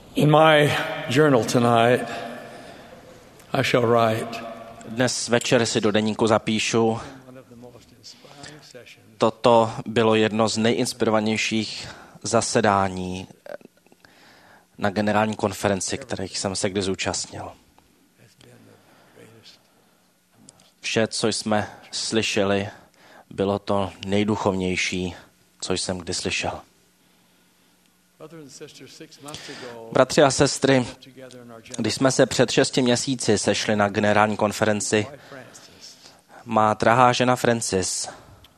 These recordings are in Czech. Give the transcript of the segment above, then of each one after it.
In my journal tonight, I shall write. Dnes večer si do deníku zapíšu, toto bylo jedno z nejinspirovanějších zasedání na generální konferenci, kterých jsem se kdy zúčastnil. Vše, co jsme slyšeli, bylo to nejduchovnější, co jsem kdy slyšel. Bratři a sestry, když jsme se před 6 měsíci sešli na generální konferenci, má drahá žena Francis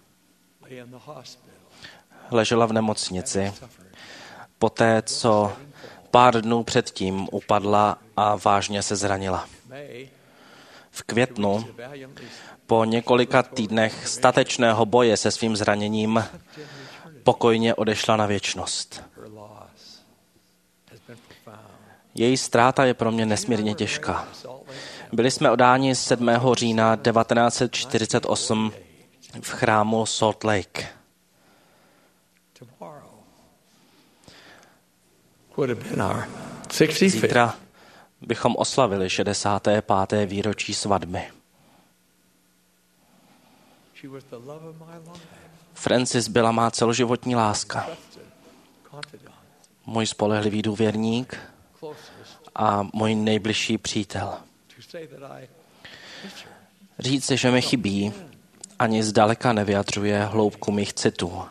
ležela v nemocnici poté, co pár dnů předtím upadla a vážně se zranila. V květnu, po několika týdnech statečného boje se svým zraněním, pokojně odešla na věčnost. Její ztráta je pro mě nesmírně těžká. Byli jsme oddáni 7. října 1948 v chrámu Salt Lake. Zítra bychom oslavili 65. výročí svatby. Francis byla má celoživotní láska, můj spolehlivý důvěrník a můj nejbližší přítel. Říci, že mi chybí, ani zdaleka nevyjadřuje hloubku mých citů.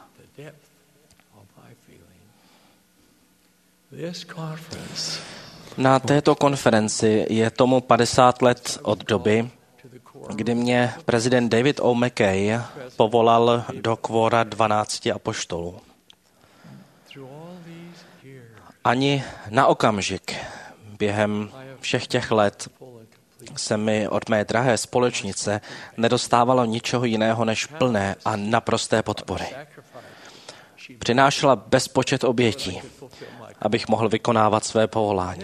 Na této konferenci je tomu 50 let od doby, kdy mě prezident David O. McKay povolal do kvora 12 apoštolů. Ani na okamžik během všech těch let se mi od mé drahé společnice nedostávalo ničeho jiného než plné a naprosté podpory. Přinášela bezpočet obětí, abych mohl vykonávat své povolání.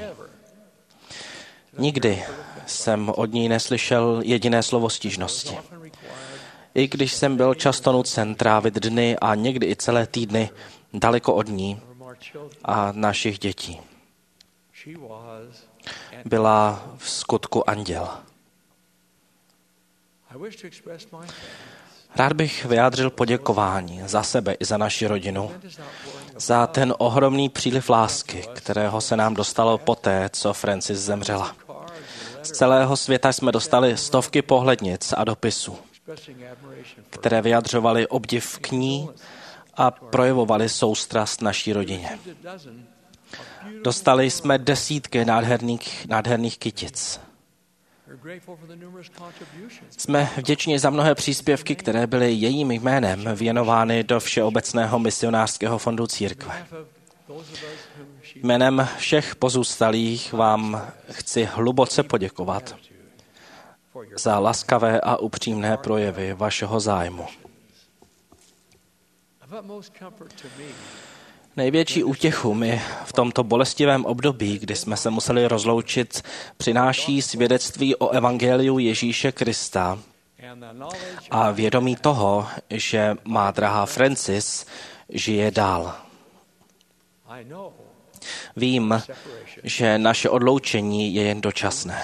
Nikdy jsem od ní neslyšel jediné slovo stížnosti. I když jsem byl často nucen trávit dny a někdy i celé týdny daleko od ní a našich dětí. Byla v skutku anděl. Rád bych vyjádřil poděkování za sebe i za naši rodinu, za ten ohromný příliv lásky, kterého se nám dostalo poté, co Francis zemřela. Z celého světa jsme dostali stovky pohlednic a dopisů, které vyjadřovaly obdiv k ní a projevovaly soustrast naší rodině. Dostali jsme desítky nádherných kytic. Jsme vděční za mnohé příspěvky, které byly jejím jménem věnovány do Všeobecného misionářského fondu církve. Jménem všech pozůstalých vám chci hluboce poděkovat za laskavé a upřímné projevy vašeho zájmu. Největší útěchu mi v tomto bolestivém období, kdy jsme se museli rozloučit, přináší svědectví o evangeliu Ježíše Krista a vědomí toho, že má drahá Francis žije dál. Vím, že naše odloučení je jen dočasné.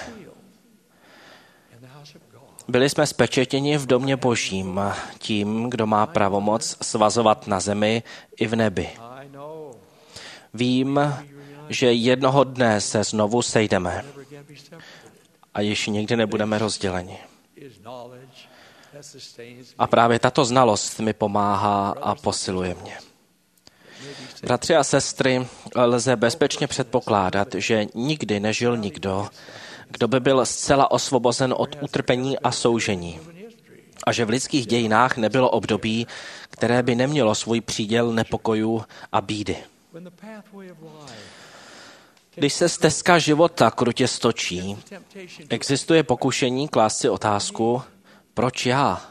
Byli jsme spečetěni v domě Božím tím, kdo má pravomoc svazovat na zemi i v nebi. Vím, že jednoho dne se znovu sejdeme a již nikdy nebudeme rozděleni. A právě tato znalost mi pomáhá a posiluje mě. Bratři a sestry, lze bezpečně předpokládat, že nikdy nežil nikdo, kdo by byl zcela osvobozen od utrpení a soužení. A že v lidských dějinách nebylo období, které by nemělo svůj příděl nepokojů a bídy. Když se stezka života krutě stočí, existuje pokušení klást si otázku, proč já?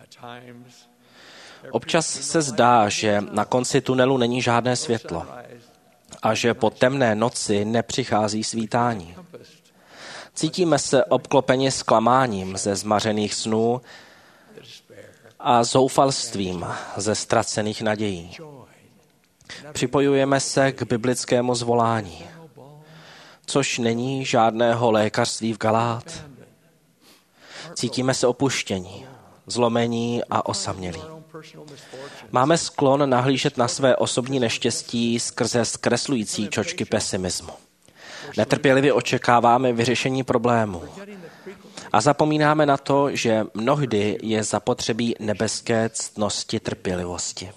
Občas se zdá, že na konci tunelu není žádné světlo a že po temné noci nepřichází svítání. Cítíme se obklopeni zklamáním ze zmařených snů a zoufalstvím ze ztracených nadějí. Připojujeme se k biblickému zvolání. což není žádného lékařství v Galát. Cítíme se opuštění, zlomení a osamělí. Máme sklon nahlížet na své osobní neštěstí skrze zkreslující čočky pesimismu. Netrpělivě očekáváme vyřešení problémů. A zapomínáme na to, že mnohdy je zapotřebí nebeské ctnosti trpělivosti.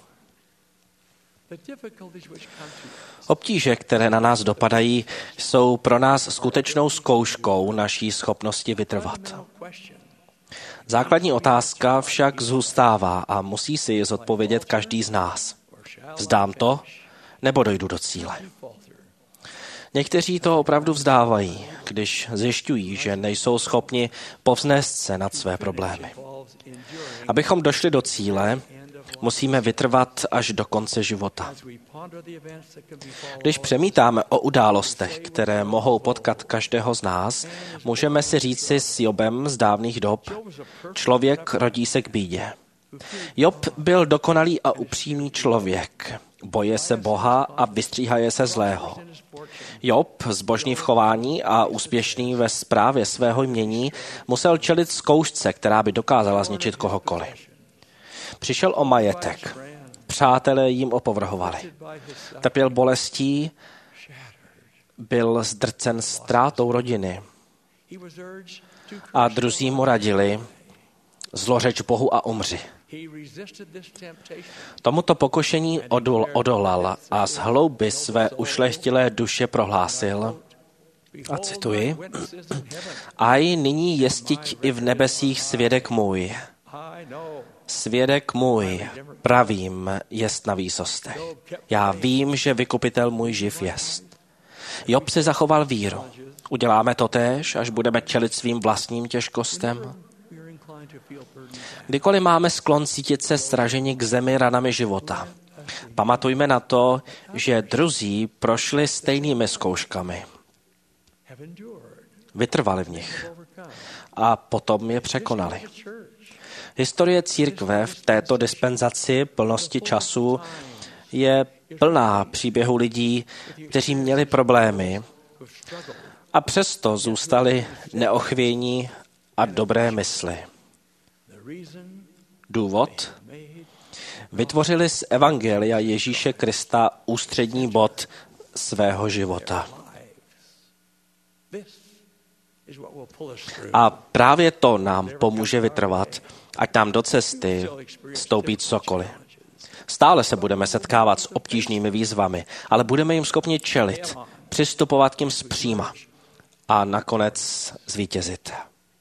Obtíže, které na nás dopadají, jsou pro nás skutečnou zkouškou naší schopnosti vytrvat. Základní otázka však zůstává a musí si ji zodpovědět každý z nás. Vzdám to, nebo dojdu do cíle? Někteří to opravdu vzdávají, když zjišťují, že nejsou schopni povznést se nad své problémy. Abychom došli do cíle, musíme vytrvat až do konce života. Když přemítáme o událostech, které mohou potkat každého z nás, můžeme si říci s Jobem z dávných dob: člověk rodí se k bídě. Job byl dokonalý a upřímný člověk. Boje se Boha a vystříhaje se zlého. Job, zbožný v chování a úspěšný ve správě svého jmění, musel čelit zkoušce, která by dokázala zničit kohokoliv. Přišel o majetek. Přátelé jim opovrhovali. Trpěl bolestí, byl zdrcen ztrátou rodiny. A druzí mu radili: zlořeč Bohu a umři. Tomuto pokušení odolal a z hlouby své ušlechtilé duše prohlásil, a cituji: Aj nyní jestiť i v nebesích svědek můj. Svědek můj, pravým, jest na výsostech. Já vím, že vykupitel můj živ jest. Job si zachoval víru. Uděláme to též, až budeme čelit svým vlastním těžkostem? Kdykoliv máme sklon cítit se sraženi k zemi ranami života, pamatujme na to, že druzí prošli stejnými zkouškami. Vytrvali v nich a potom je překonali. Historie církve v této dispenzaci plnosti času je plná příběhů lidí, kteří měli problémy a přesto zůstali neochvějní a dobré mysli. Důvod? Vytvořili z evangelia Ježíše Krista ústřední bod svého života. A právě to nám pomůže vytrvat, ať nám do cesty stoupí cokoliv. Stále se budeme setkávat s obtížnými výzvami, ale budeme jim schopni čelit, přistupovat k nim zpříma a nakonec zvítězit.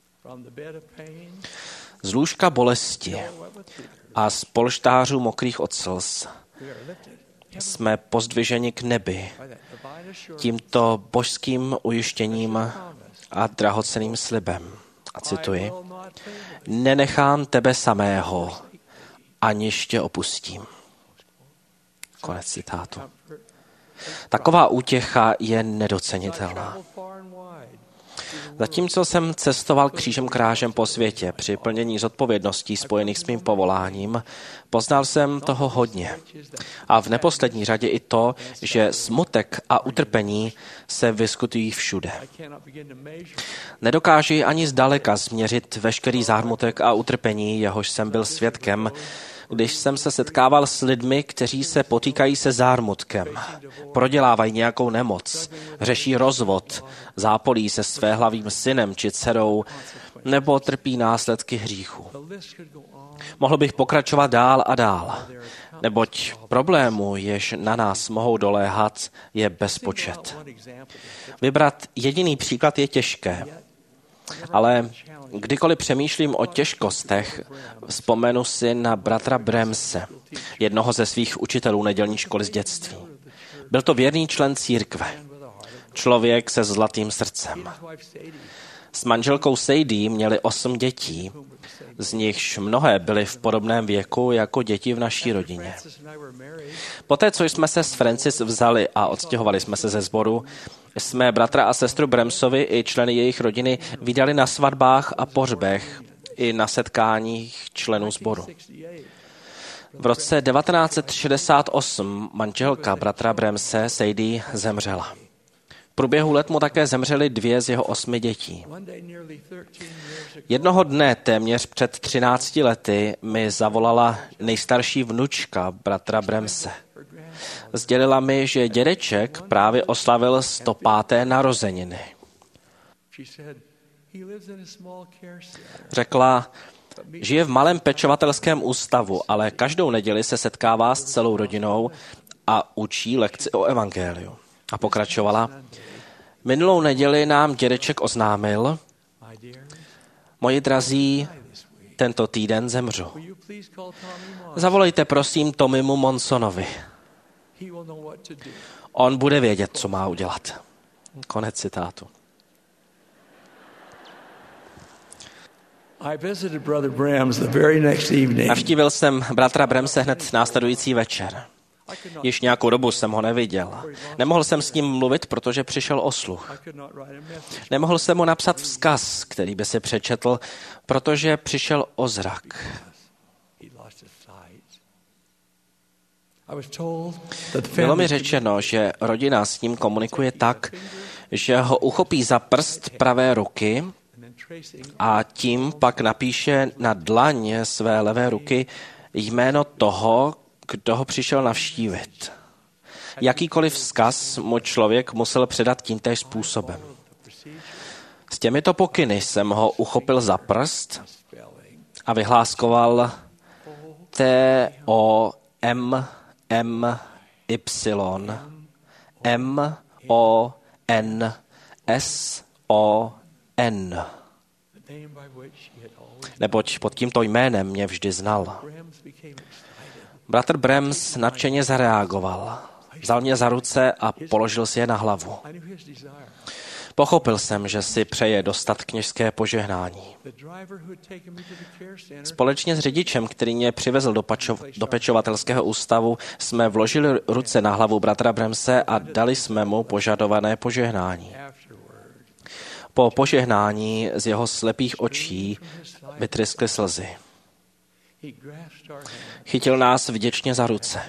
Z lůžka bolesti a z polštářů mokrých od slz jsme pozdviženi k nebi tímto božským ujištěním a drahocenným slibem. A cituji: nenechám tebe samého, aniž tě opustím. Konec citátu. Taková útěcha je nedocenitelná. Zatímco jsem cestoval křížem krážem po světě při plnění zodpovědností spojených s mým povoláním, poznal jsem toho hodně. A v neposlední řadě i to, že smutek a utrpení se vyskytují všude. Nedokážu ani zdaleka změřit veškerý zármutek a utrpení, jehož jsem byl svědkem, když jsem se setkával s lidmi, kteří se potýkají se zármutkem, prodělávají nějakou nemoc, řeší rozvod, zápolí se svéhlavým synem či dcerou, nebo trpí následky hříchu. Mohl bych pokračovat dál a dál, neboť problémů, jež na nás mohou doléhat, je bezpočet. Vybrat jediný příklad je těžké, ale kdykoliv přemýšlím o těžkostech, vzpomenu si na bratra Bremse, jednoho ze svých učitelů nedělní školy z dětství. Byl to věrný člen církve, člověk se zlatým srdcem. S manželkou Sadie měli 8 dětí, z nichž mnohé byly v podobném věku jako děti v naší rodině. Poté, co jsme se s Francis vzali a odstěhovali jsme se ze sboru, jsme bratra a sestru Bremsovi i členy jejich rodiny vydali na svatbách a pohřbech i na setkáních členů sboru. V roce 1968 manželka bratra Bremse, Sadie, zemřela. průběhu let mu také zemřely 2 z jeho 8 dětí. Jednoho dne, téměř před 13 lety, mi zavolala nejstarší vnučka bratra Bremse. Sdělila mi, že dědeček právě oslavil 105. narozeniny. Řekla, žije v malém pečovatelském ústavu, ale každou neděli se setkává s celou rodinou a učí lekci o evangeliu. A pokračovala, minulou neděli nám dědeček oznámil, moji drazí, tento týden zemřu. Zavolejte prosím Tommymu Monsonovi. On bude vědět, co má udělat. Konec citátu. Navštívil jsem bratra Bremse hned následující večer. Již nějakou dobu jsem ho neviděl. Nemohl jsem s ním mluvit, protože přišel o sluch. Nemohl jsem mu napsat vzkaz, který by si přečetl, protože přišel o zrak. Bylo mi řečeno, že rodina s ním komunikuje tak, že ho uchopí za prst pravé ruky a tím pak napíše na dlaň své levé ruky jméno toho, kdo ho přišel navštívit. Jakýkoliv vzkaz mu člověk musel předat tímtéž způsobem. S těmito pokyny jsem ho uchopil za prst a vyhláskoval T-O-M-M-Y-M-O-N-S-O-N. Neboť pod tímto jménem mě vždy znal. Bratr Brems nadšeně zareagoval. Vzal mě za ruce a položil si je na hlavu. Pochopil jsem, že si přeje dostat kněžské požehnání. Společně s řidičem, který mě přivezl do pečovatelského ústavu, jsme vložili ruce na hlavu bratra Bremse a dali jsme mu požadované požehnání. Po požehnání z jeho slepých očí vytryskly slzy. Chytil nás vděčně za ruce.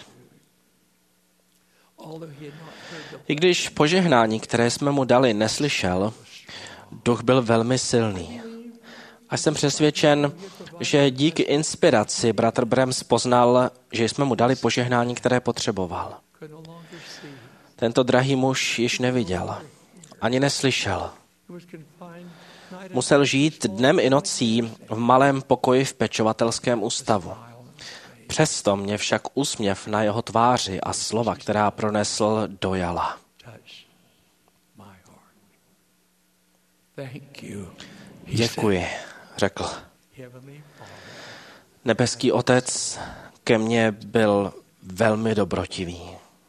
I když požehnání, které jsme mu dali, neslyšel, duch byl velmi silný. A jsem přesvědčen, že díky inspiraci bratr Brems poznal, že jsme mu dali požehnání, které potřeboval. Tento drahý muž již neviděl, ani neslyšel. Musel žít dnem i nocí v malém pokoji v pečovatelském ústavu. Přesto mě však úsměv na jeho tváři a slova, která pronesl, dojala. Děkuji, řekl. Nebeský Otec ke mně byl velmi dobrotivý.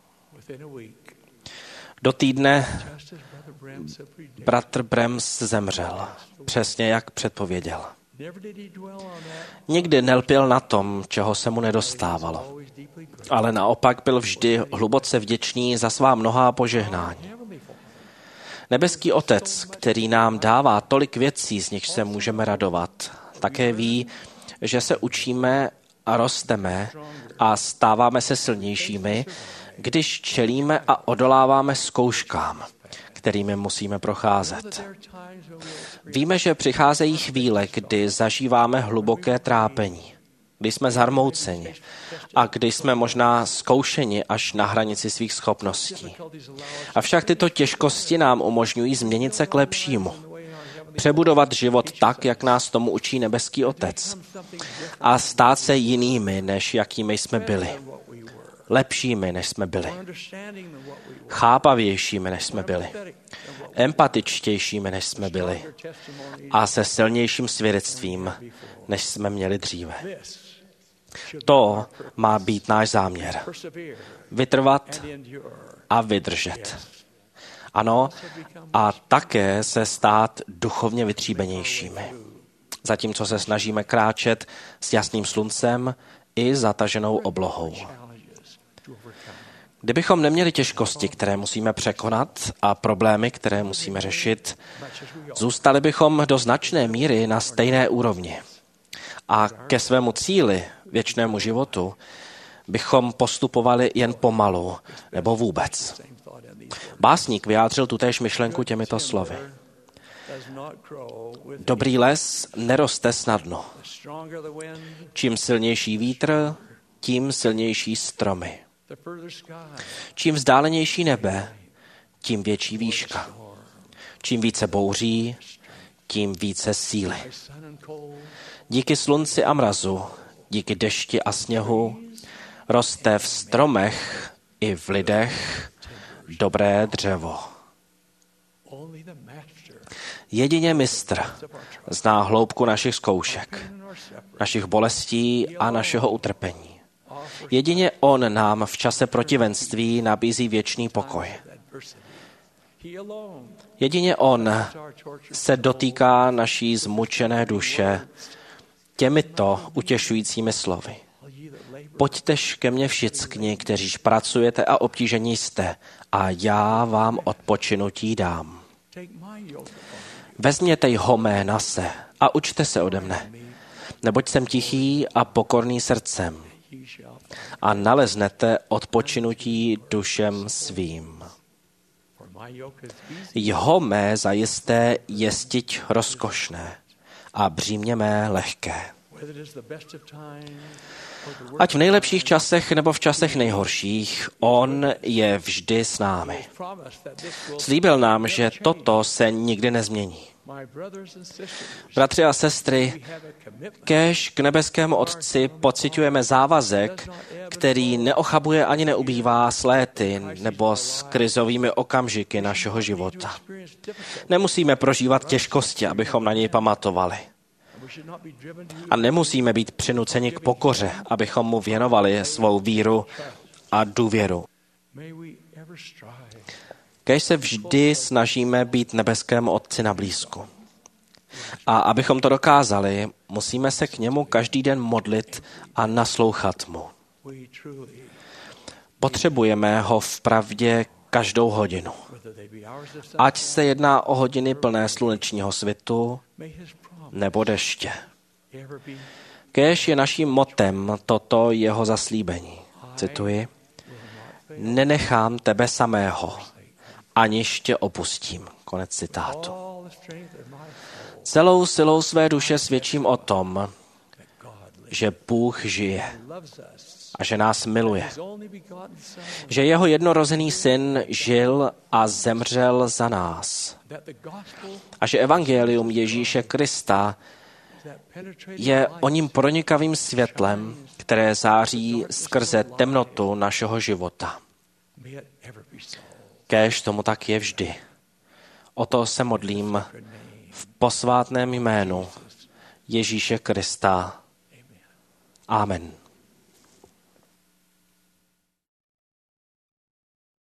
Do týdne bratr Brems zemřel, přesně jak předpověděl. Nikdy nelpěl na tom, čeho se mu nedostávalo, ale naopak byl vždy hluboce vděčný za svá mnohá požehnání. Nebeský Otec, který nám dává tolik věcí, z nichž se můžeme radovat, také ví, že se učíme a rosteme a stáváme se silnějšími, když čelíme a odoláváme zkouškám, kterými musíme procházet. Víme, že přicházejí chvíle, kdy zažíváme hluboké trápení, kdy jsme zarmouceni a kdy jsme možná zkoušeni až na hranici svých schopností. Avšak tyto těžkosti nám umožňují změnit se k lepšímu, přebudovat život tak, jak nás tomu učí nebeský Otec a stát se jinými, než jakými jsme byli. Lepšími, než jsme byli. Chápavějšími, než jsme byli. Empatičtějšími, než jsme byli. A se silnějším svědectvím, než jsme měli dříve. To má být náš záměr. Vytrvat a vydržet. Ano, a také se stát duchovně vytříbenějšími. Zatímco se snažíme kráčet s jasným sluncem i zataženou oblohou. Kdybychom neměli těžkosti, které musíme překonat a problémy, které musíme řešit, zůstali bychom do značné míry na stejné úrovni. A ke svému cíli, věčnému životu, bychom postupovali jen pomalu nebo vůbec. Básník vyjádřil tutéž myšlenku těmito slovy. Dobrý les neroste snadno. Čím silnější vítr, tím silnější stromy. Čím vzdálenější nebe, tím větší výška. Čím více bouří, tím více síly. Díky slunci a mrazu, díky dešti a sněhu, roste v stromech i v lidech dobré dřevo. Jedině mistr zná hloubku našich zkoušek, našich bolestí a našeho utrpení. Jedině on nám v čase protivenství nabízí věčný pokoj. Jedině on se dotýká naší zmučené duše těmito utěšujícími slovy. Pojďtež ke mně všichni, kteříž pracujete a obtížení jste, a já vám odpočinutí dám. Vezměte jho mé nase a učte se ode mne, neboť jsem tichý a pokorný srdcem a naleznete odpočinutí dušem svým. Jho mé zajisté je stiť rozkošné a břímě mé lehké. Ať v nejlepších časech nebo v časech nejhorších, on je vždy s námi. Slíbil nám, že toto se nikdy nezmění. Bratři a sestry, kéž k nebeskému Otci pociťujeme závazek, který neochabuje ani neubývá s léty nebo s krizovými okamžiky našeho života. Nemusíme prožívat těžkosti, abychom na něj pamatovali. A nemusíme být přinuceni k pokoře, abychom mu věnovali svou víru a důvěru. Kéž se vždy snažíme být nebeskému Otci na blízku. A abychom to dokázali, musíme se k němu každý den modlit a naslouchat mu. Potřebujeme ho vpravdě každou hodinu. Ať se jedná o hodiny plné slunečního svitu nebo deště. Kéž je naším motem toto jeho zaslíbení. Cituji. Nenechám tebe samého, aniž tě opustím. Konec citátu. Celou silou své duše svědčím o tom, že Bůh žije a že nás miluje. Že jeho jednorozený syn žil a zemřel za nás. A že evangelium Ježíše Krista je oním pronikavým světlem, které září skrze temnotu našeho života. Kéž tomu tak je vždy. O to se modlím v posvátném jménu Ježíše Krista. Amen.